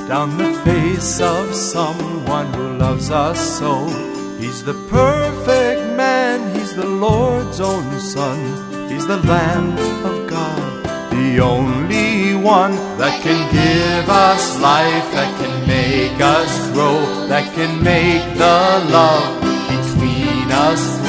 down the face of someone who loves us so. He's the perfect man, he's the Lord's own Son. He's the Lamb of God, the only one that can give us life, that can make us grow, that can make the love between us